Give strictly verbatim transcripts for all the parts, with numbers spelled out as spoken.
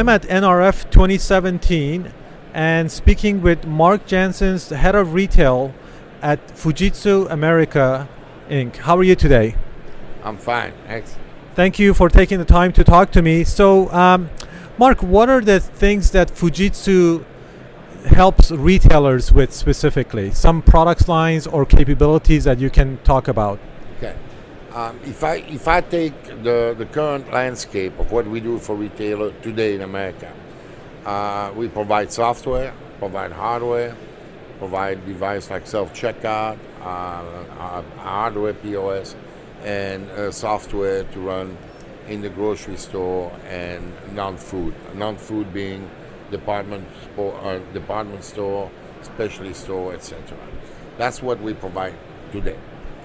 I'm at N R F twenty seventeen and speaking with Mark Janssens, the head of retail at Fujitsu America Incorporated. How are you today? I'm fine, thanks. Thank you for taking the time to talk to me. So, um, Mark, what are the things that Fujitsu helps retailers with specifically? Some product lines or capabilities that you can talk about? Okay. Um, if I if I take the, the current landscape of what we do for retailer today in America, uh, we provide software, provide hardware, provide device like self-checkout, uh, uh, hardware P O S, and uh, software to run in the grocery store and non-food. Non-food being department store, uh, department store, specialty store, et cetera. That's what we provide today.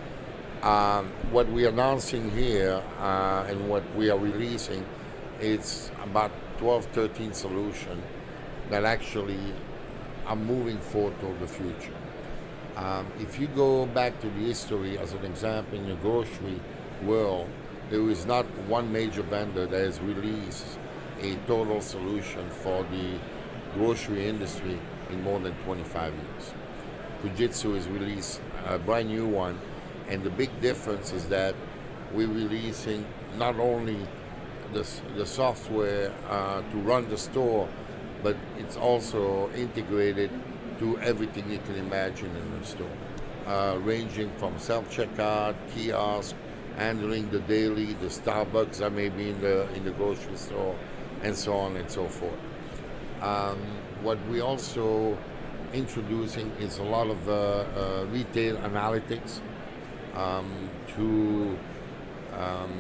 Um, what we are announcing here uh, and what we are releasing is about twelve, thirteen solutions that actually are moving forward toward the future. Um, if you go back to the history, as an example, in the grocery world, there is not one major vendor that has released a total solution for the grocery industry in more than twenty-five years. Fujitsu has released a brand new one, and the big difference is that we're releasing not only the, the software uh, to run the store, but it's also integrated to everything you can imagine in the store, uh, ranging from self-checkout, kiosk, handling the daily, the Starbucks that may be in the in the grocery store, and so on and so forth. Um, what we also introducing is a lot of uh, uh, retail analytics um, to um,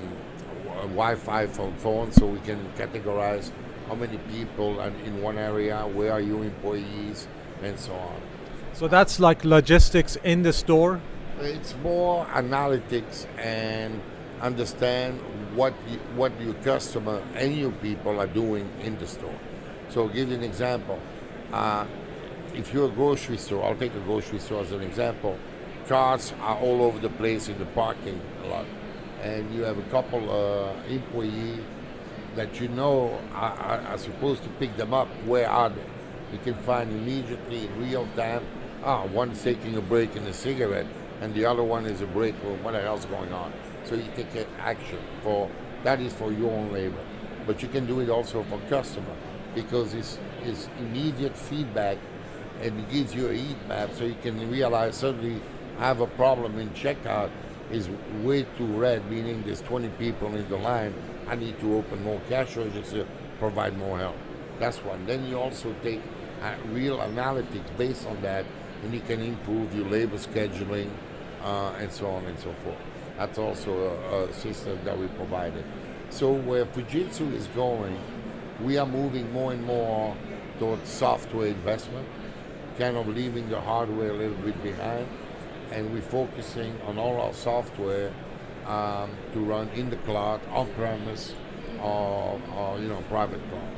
Wi-Fi from phones, so we can categorize how many people are in one area, where are your employees, and so on. So that's like logistics in the store? It's more analytics and understand what you, what your customer and your people are doing in the store. So I'll give you an example. Uh, if you're a grocery store, I'll take a grocery store as an example. Cars are all over the place in the parking lot, and you have a couple uh, employees that you know are, are, are supposed to pick them up. Where are they? You can find immediately in real time. Ah, one's taking a break in a cigarette, and the other one is a break room. What the hell's going on? So you take action for that is for your own labor, but you can do it also for customer because it's, it's immediate feedback, and it gives you a heat map, so you can realize suddenly I have a problem in checkout is way too red, meaning there's twenty people in the line. I need to open more cash register, provide more help. That's one. Then you also take uh, real analytics based on that, and you can improve your labor scheduling uh, and so on and so forth. That's also a, a system that we provided. So where Fujitsu is going, we are moving more and more towards software investment, kind of leaving the hardware a little bit behind, and we're focusing on all our software um, to run in the cloud, on-premise, or, or you know, private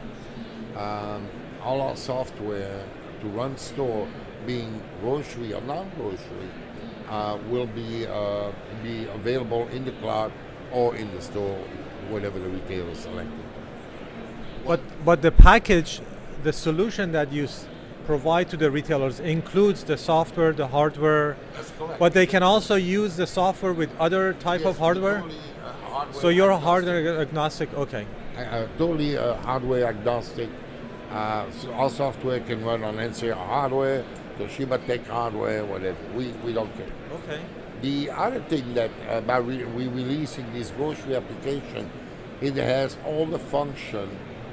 cloud. Um, all our software to run store, being grocery or non-grocery, uh, will be uh, be available in the cloud or in the store, whatever the retailer selected. But but the package, the solution that you s- provide to the retailers includes the software, the hardware. That's correct. But they can also use the software with other type Yes, of hardware. Totally, uh, hardware So you're agnostic. hardware agnostic. Okay. Uh, uh, totally uh, hardware agnostic. Uh, so our software can run on N C R hardware, Toshiba Tech hardware, whatever. We we don't care. Okay. The other thing that uh, by re- we releasing this grocery application, it has all the function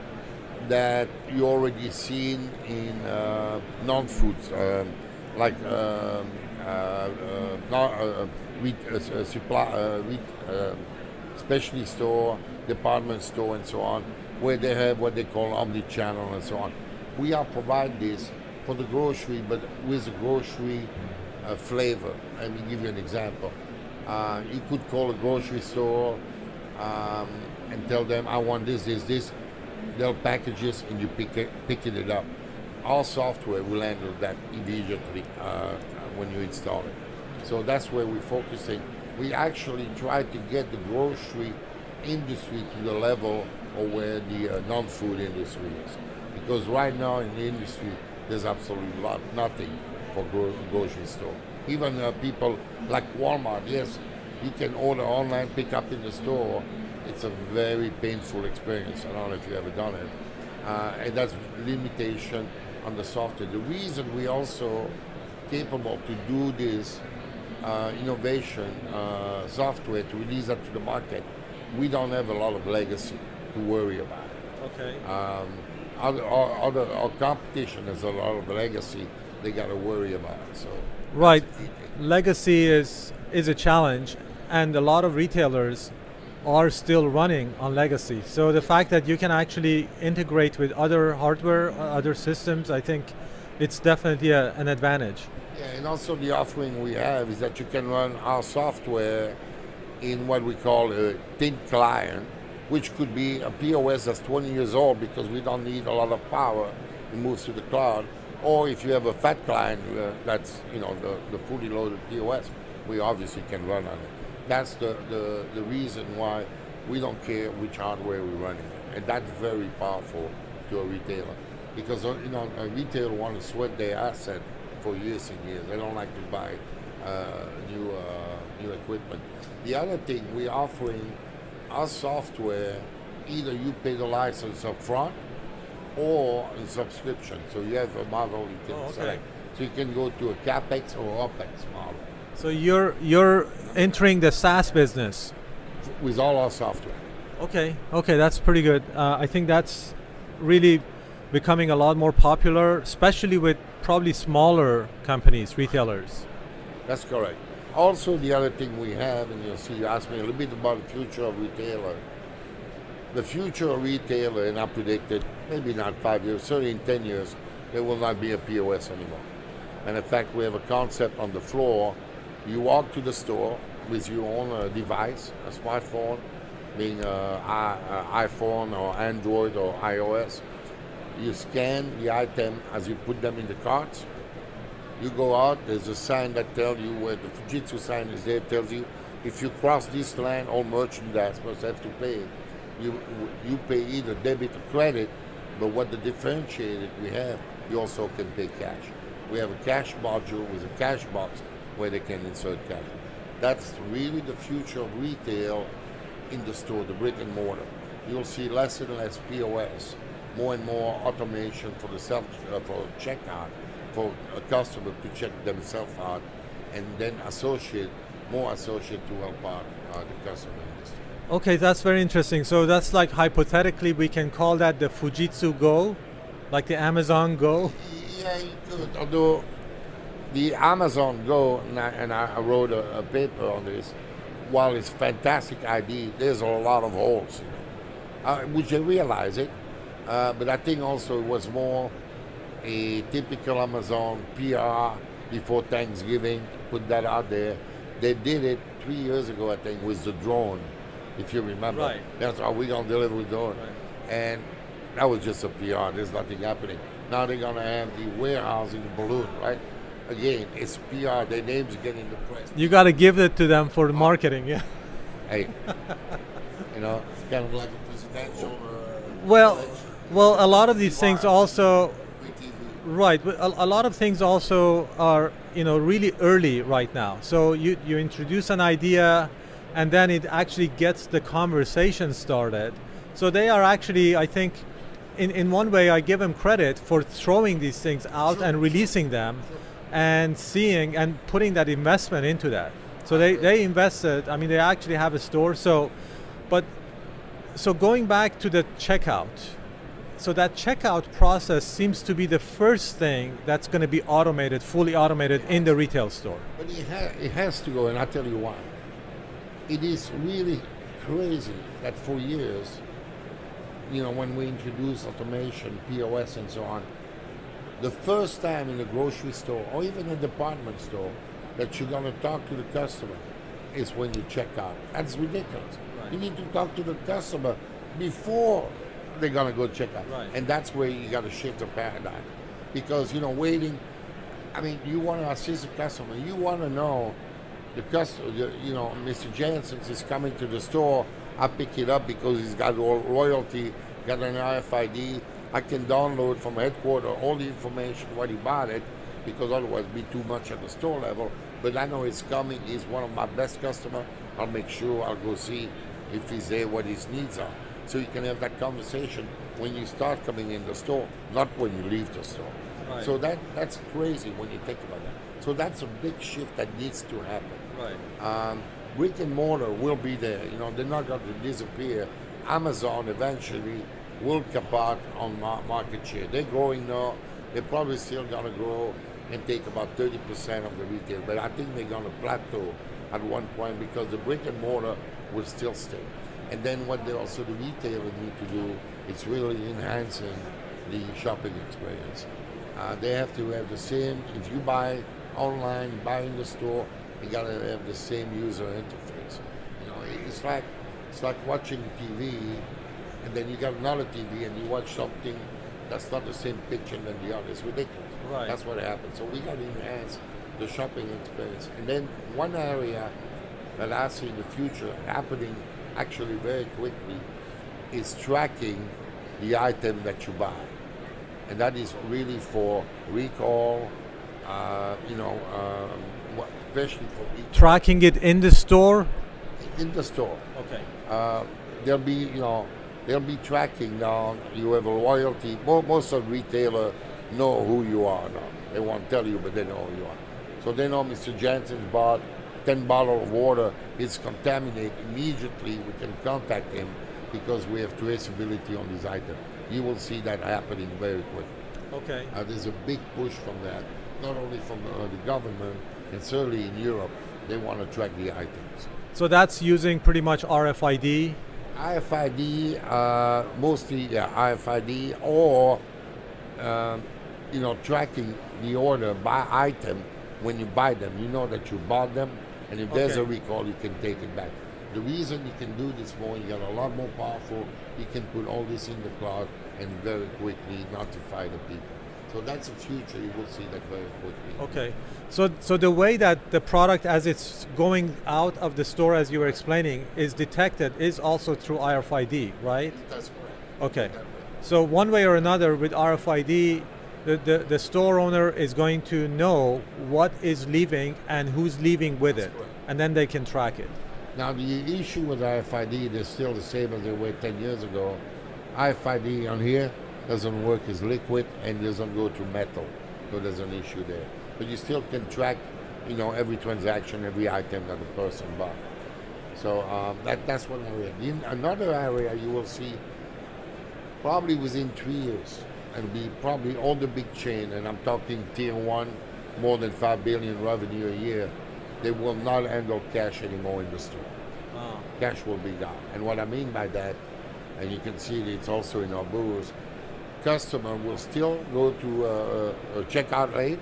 that you already seen in uh, non-foods, um, like um, uh, uh, non- uh, re- uh, uh, supply, uh, re- uh, specialty store, department store, and so on, where they have what they call omni-channel and so on. We are provide this for the grocery, but with a grocery uh, flavor. Let me give you an example. Uh, you could call a grocery store um, and tell them, I want this, this, this. They'll package this and you pick it, picking it up. Our software will handle that immediately uh, when you install it. So that's where we're focusing. We actually try to get the grocery industry to the level or where the uh, non-food industry is. Because right now in the industry, there's absolutely lot, nothing for gro- grocery store. Even uh, people like Walmart, yes, you can order online, pick up in the store. It's a very painful experience. I don't know if you've ever done it. Uh, and that's limitation on the software. The reason we also capable to do this uh, innovation uh, software to release that to the market, we don't have a lot of legacy to worry about. Okay. Um, other, our, other, our competition has a lot of legacy they got to worry about. So right, legacy is is a challenge, and a lot of retailers are still running on legacy. So the fact that you can actually integrate with other hardware, uh, other systems, I think it's definitely a, an advantage. Yeah, and also the offering we have is that you can run our software in what we call a thin client, which could be a P O S that's twenty years old because we don't need a lot of power. It moves to the cloud. Or if you have a fat client uh, that's, you know, the, the fully loaded P O S, we obviously can run on it. That's the, the, the reason why we don't care which hardware we're running. And that's very powerful to a retailer. Because, uh, you know, a retailer wants to sweat their asset for years and years. They don't like to buy uh, new, uh, new equipment. The other thing, we're offering our software, either you pay the license up front or in subscription. So you have a model you can Oh, okay. select. So you can go to a CapEx or OpEx model So you're you're entering the SaaS business. with all our software. Okay, okay, that's pretty good. Uh, I think that's really becoming a lot more popular, especially with probably smaller companies, retailers. That's correct. Also, the other thing we have, and you'll see, you asked me a little bit about the future of retailer. The future of retailer, and I predicted, maybe not five years, certainly in ten years, there will not be a P O S anymore. And in fact, we have a concept on the floor. You walk to the store with your own uh, device, a smartphone, being uh, I, uh, iPhone or Android or iOS. You scan the item as you put them in the carts. You go out, there's a sign that tells you where the Fujitsu sign is there, tells you if you cross this line, all merchandise must have to pay. You, you pay either debit or credit, but what the differentiated we have, you also can pay cash. We have a cash module with a cash box where they can insert cash. That's really the future of retail in the store, the brick and mortar. You'll see less and less P O S, more and more automation for the self uh, for checkout, for a customer to check themselves out, and then associate more associate to help out uh, the customer industry. Okay, that's very interesting. So that's like hypothetically we can call that the Fujitsu Go, like the Amazon Go. Yeah, you could. Although the Amazon Go, and I, and I wrote a, a paper on this, while it's a fantastic idea, there's a lot of holes, you know, uh, which they realize it. Uh, but I think also it was more a typical Amazon P R before Thanksgiving, put that out there. They did it three years ago, I think, with the drone, if you remember. Right. That's how we're going to deliver with drone. Right. And that was just a P R. There's nothing happening. Now they're going to have the warehouse in the balloon, right? Again, it's P R. Their names are getting the press. You got to give it to them for the marketing, yeah. Hey, you know, it's kind of like a presidential. Uh, Well, election. well, a lot of these things also, With T V. right, but a, a lot of things also are, you know, really early right now. So you, you introduce an idea and then it actually gets the conversation started. So they are actually, I think, in, in one way I give them credit for throwing these things out Sure. and releasing them and seeing and putting that investment into that. So they, they invested, I mean, they actually have a store. So, but, so going back to the checkout, so that checkout process seems to be the first thing that's going to be automated, fully automated in the retail store. But it, ha- it has to go, and I'll tell you why. It is really crazy that for years, you know, when we introduced automation, P O S and so on, the first time in a grocery store or even a department store that you're going to talk to the customer is when you check out. That's ridiculous. Right. You need to talk to the customer before they're going to go check out. Right. And that's where you got to shift the paradigm. Because, you know, waiting, I mean, you want to assist the customer. You want to know the customer, you know, Mister Jansen's is coming to the store. I pick it up because it's got all royalty, got an R F I D. I can download from headquarters all the information what he bought it, because otherwise it'd be too much at the store level. But I know it's coming. He's one of my best customers. I'll make sure I'll go see if he's there, what his needs are. So you can have that conversation when you start coming in the store, not when you leave the store. Right. So that that's crazy when you think about that. So that's a big shift that needs to happen. Right. Um, brick and mortar will be there. You know, they're not going to disappear. Amazon eventually will cap out on mar- market share. They're growing now. They're probably still going to grow and take about thirty percent of the retail. But I think they're going to plateau at one point because the brick and mortar will still stay. And then what they also the retailer need to do is really enhancing the shopping experience. Uh, they have to have the same. If you buy online, buy in the store, you gotta have the same user interface. You know, it's like it's like watching T V, and then you got another T V, and you watch something that's not the same picture than the other. It's ridiculous. Right. That's what happens. So we gotta enhance the shopping experience. And then one area that I see in the future happening actually very quickly is tracking the item that you buy. And that is really for recall, uh, you know, um, what- especially for e- Tracking it in the store. in the store. Okay. Uh, there'll be, you know, they'll be tracking down. You have a loyalty. Mo- Most of the retailer know who you are now. They won't tell you, but they know who you are. So they know Mister Jansen's bought ten bottles of water. It's contaminated. Immediately we can contact him because we have traceability on this item. You will see that happening very quickly. Okay. Uh, there's a big push from that, not only from uh, the government, and certainly in Europe, they want to track the items. So that's using pretty much R F I D. R F I D, uh, mostly yeah, R F I D, or um, you know, tracking the order by item when you buy them. You know that you bought them, and if there's Okay. a recall, you can take it back. The reason you can do this more, you got a lot more powerful. You can put all this in the cloud and very quickly notify the people. So that's the future. You will see that very quickly. Okay. So so the way that the product as it's going out of the store, as you were explaining, is detected is also through R F I D, right? That's correct. Okay. That way. So one way or another with R F I D, the, the, the store owner is going to know what is leaving and who's leaving with That's it. correct. And then they can track it. Now the issue with R F I D is still the same as they were ten years ago. R F I D on here doesn't work as liquid and doesn't go to metal, so there's an issue there. But you still can track, you know, every transaction, every item that the person bought. So um, that that's one area. In another area you will see probably within three years, and be probably all the big chain, and I'm talking tier one, more than five billion revenue a year. They will not handle cash anymore in the store. Ah. Cash will be gone. And what I mean by that, and you can see it, it's also in our booths, customer will still go to a, a checkout rate,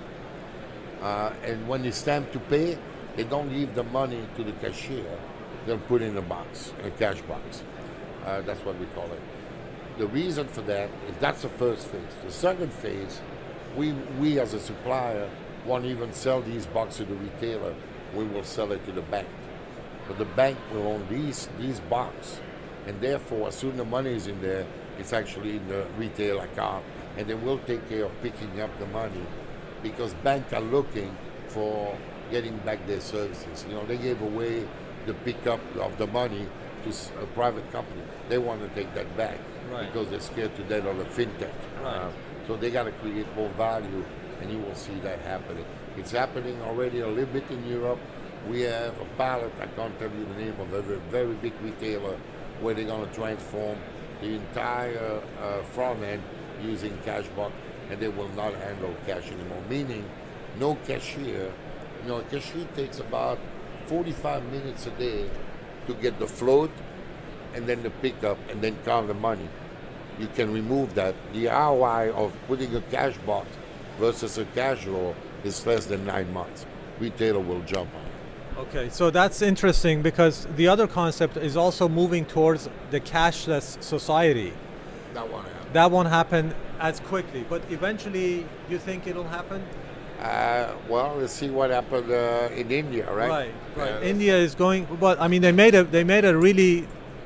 uh, and when it's time to pay, they don't leave the money to the cashier. They'll put it in a box, in a cash box. Uh, that's what we call it. The reason for that is that's the first phase. The second phase, we we as a supplier won't even sell these boxes to the retailer. We will sell it to the bank. But the bank will own these these boxes, and therefore, as soon as the money is in there, it's actually in the retail account, and they will take care of picking up the money, because banks are looking for getting back their services. You know, they gave away the pickup of the money to s- a private company. They want to take that back Right. because they're scared to death of the fintech. Right. Uh, so they got to create more value, and you will see that happening. It's happening already a little bit in Europe. We have a pilot, I can't tell you the name of a very, very big retailer, where they're going to transform the entire uh, front end using Cashbox, and they will not handle cash anymore, meaning no cashier. You know, a cashier takes about forty-five minutes a day to get the float and then the pickup and then count the money. You can remove that. The R O I of putting a cash box versus a cash drawer is less than nine months. Retailer will jump on it. Okay, so that's interesting because the other concept is also moving towards the cashless society. That won't happen. That won't happen as quickly, but eventually you think it'll happen? Uh, well, let's see what happened uh, in India, right? Right, right. Uh, India is going, but I mean, they made a they made a really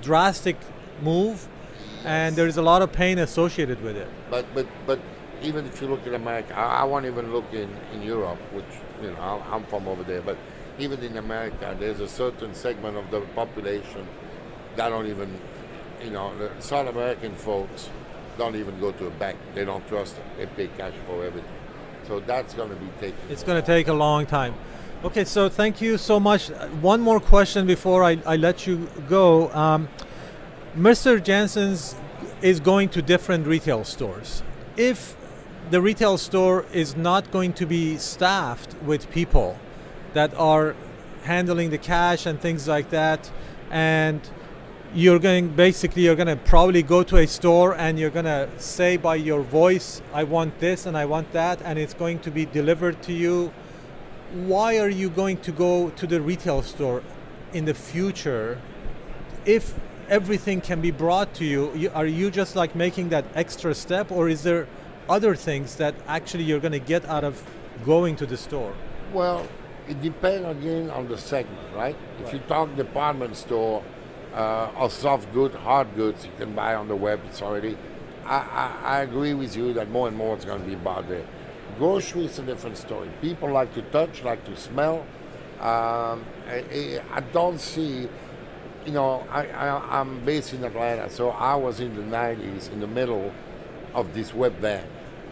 drastic move, and there is a lot of pain associated with it. But but but even if you look at America, I, I won't even look in, in Europe, which you know I'm- I'm from over there. But even in America, there's a certain segment of the population that don't even, you know, the South American folks don't even go to a bank. They don't trust them. They pay cash for everything. So that's going to be taken. It's going to take a long time. Okay, so thank you so much. Uh, One more question before I, I let you go. Um, Mister Jansen's is going to different retail stores. If the retail store is not going to be staffed with people that are handling the cash and things like that, and you're going basically you're going to probably go to a store and you're going to say by your voice, I want this and I want that, and it's going to be delivered to you. Why are you going to go to the retail store in the future if everything can be brought to you? You- Are you just like making that extra step, or is there other things that actually you're going to get out of going to the store? Well, it depends again on the segment, right? If you talk department store uh, or soft goods, hard goods, you can buy on the web. It's already. I, I, I agree with you that more and more it's going to be about there. Grocery is a different story. People like to touch, like to smell. Um, I, I don't see. You know, I, I, I'm based in Atlanta, so I was in the nineties in the middle of this web van.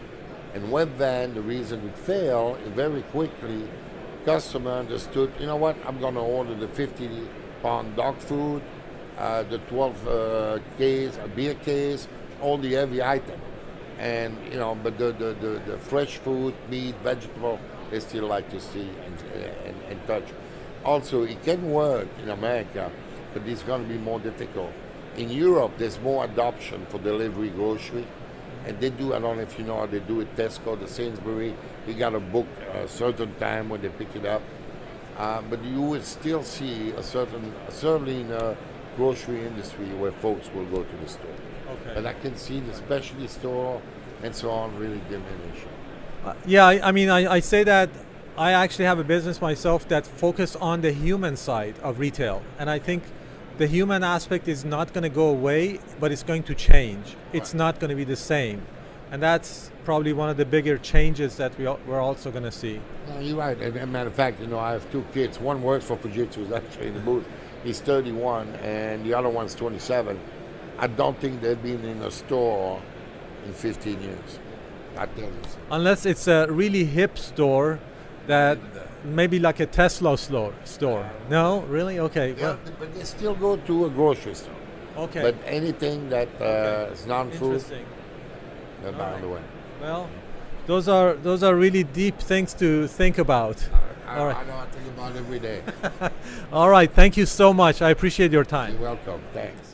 And web van, the reason it failed, very quickly, customer understood, you know what, I'm going to order the fifty pound dog food, uh, the twelve uh, case, a beer case, all the heavy item. And, you know, but the, the, the, the fresh food, meat, vegetable, they still like to see and, and, and touch. Also, it can work in America, but it's going to be more difficult. In Europe, there's more adoption for delivery grocery. And they do, I don't know if you know how they do it, Tesco, the Sainsbury, you got to book a certain time when they pick it up. Uh, but you will still see a certain, certainly in the grocery industry where folks will go to the store. Okay. But I can see the specialty store and so on really diminish. Uh, yeah, I, I mean, I, I say that I actually have a business myself that focus on the human side of retail. And I think the human aspect is not going to go away, but it's going to change. It's Right. not going to be the same. And that's probably one of the bigger changes that we, al- we're also going to see. No, you're right. And, and matter of fact, you know, I have two kids. One works for Fujitsu, is actually in the booth. He's thirty-one, and the other one's twenty-seven. I don't think they've been in a store in fifteen years. I tell you. so. Unless it's a really hip store that maybe like a Tesla store. store. No? Really? Okay. Yeah, Well, but they still go to a grocery store. okay. But anything that uh, is non-food, Interesting. they're All bound right. away. Well, those are those are really deep things to think about. I, All right. I know I think about it every day. All right. Thank you so much. I appreciate your time. You're welcome. Thanks.